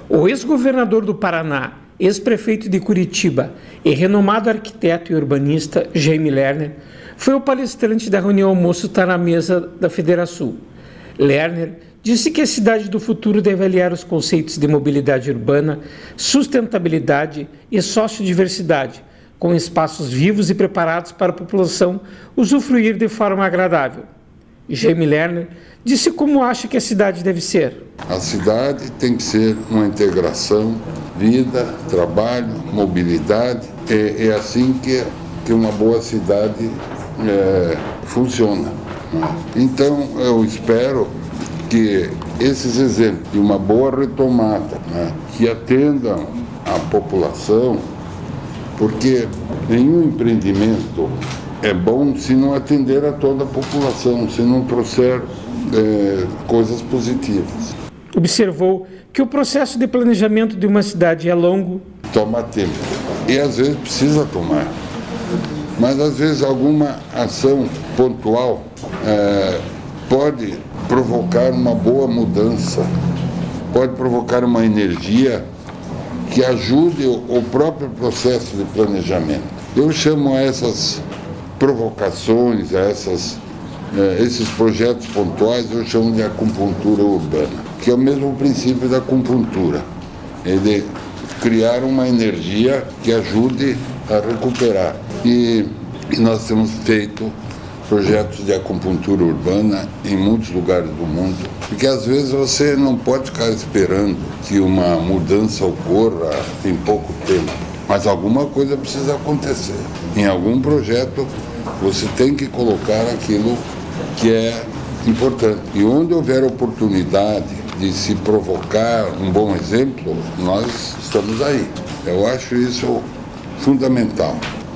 O ex-governador do Paraná, ex-prefeito de Curitiba e renomado arquiteto e urbanista Jaime Lerner foi o palestrante da reunião almoço Tá na Mesa da Federação. Lerner disse que a cidade do futuro deve aliar os conceitos de mobilidade urbana, sustentabilidade e sociodiversidade, com espaços vivos e preparados para a população usufruir de forma agradável. Jaime Lerner disse como acha que a cidade deve ser. A cidade tem que ser uma integração, vida, trabalho, mobilidade. É assim que uma boa cidade funciona. Então, eu espero que esses exemplos de uma boa retomada, que atendam a população, porque nenhum empreendimento é bom se não atender a toda a população, se não trouxer coisas positivas. Observou que o processo de planejamento de uma cidade é longo. Toma tempo. E às vezes precisa tomar. Mas às vezes alguma ação pontual pode provocar uma boa mudança, pode provocar uma energia que ajude o próprio processo de planejamento. Eu chamo essas provocações, esses projetos pontuais, eu chamo de acupuntura urbana, que é o mesmo princípio da acupuntura, é de criar uma energia que ajude a recuperar. E nós temos feito projetos de acupuntura urbana em muitos lugares do mundo, porque às vezes você não pode ficar esperando que uma mudança ocorra em pouco tempo, mas alguma coisa precisa acontecer. Em algum projeto você tem que colocar aquilo que é importante. E onde houver oportunidade de se provocar um bom exemplo, nós estamos aí. Eu acho isso fundamental.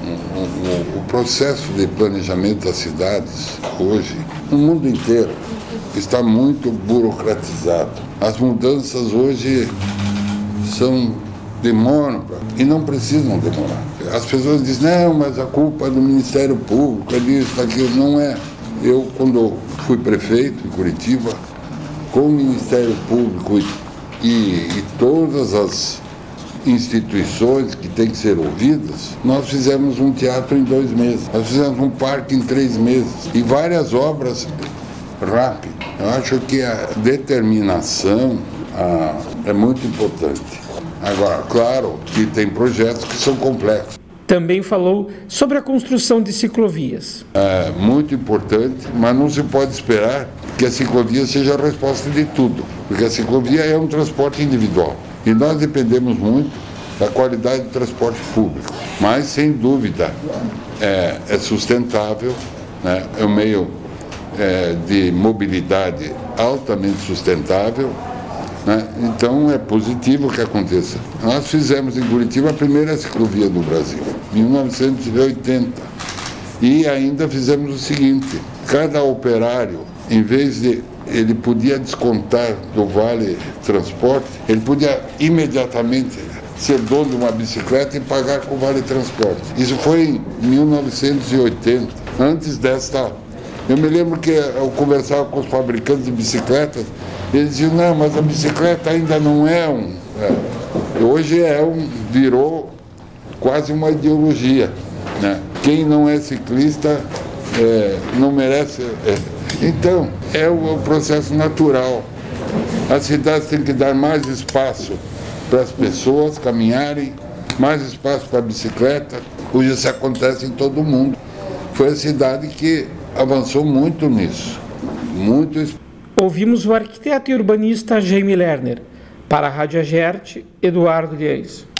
O processo de planejamento das cidades hoje, no mundo inteiro, está muito burocratizado. As mudanças hoje demoram e não precisam demorar. As pessoas dizem, não, mas a culpa é do Ministério Público, é disso, daquilo. Não é. Eu, quando fui prefeito em Curitiba, com o Ministério Público e todas as instituições que têm que ser ouvidas, nós fizemos um teatro em 2 meses, nós fizemos um parque em 3 meses e várias obras rápido. Eu acho que a determinação é muito importante. Agora, claro que tem projetos que são complexos. Também falou sobre a construção de ciclovias. É muito importante, mas não se pode esperar que a ciclovia seja a resposta de tudo, porque a ciclovia é um transporte individual. E nós dependemos muito da qualidade do transporte público. Mas, sem dúvida, é sustentável, né? É um meio de mobilidade altamente sustentável, né? Então, é positivo que aconteça. Nós fizemos em Curitiba a primeira ciclovia do Brasil, em 1980. E ainda fizemos o seguinte, cada operário, em vez de ele podia descontar do Vale Transporte, ele podia imediatamente ser dono de uma bicicleta e pagar com o Vale Transporte. Isso foi em 1980, antes desta... Eu me lembro que eu conversava com os fabricantes de bicicletas, eles diziam, não, mas a bicicleta ainda não é hoje virou quase uma ideologia, né? Quem não é ciclista não merece... Então, é o processo natural. As cidades têm que dar mais espaço para as pessoas caminharem, mais espaço para a bicicleta. Hoje isso acontece em todo o mundo. Foi a cidade que avançou muito nisso. Ouvimos o arquiteto e urbanista Jaime Lerner. Para a Rádio Agerte, Eduardo Lies.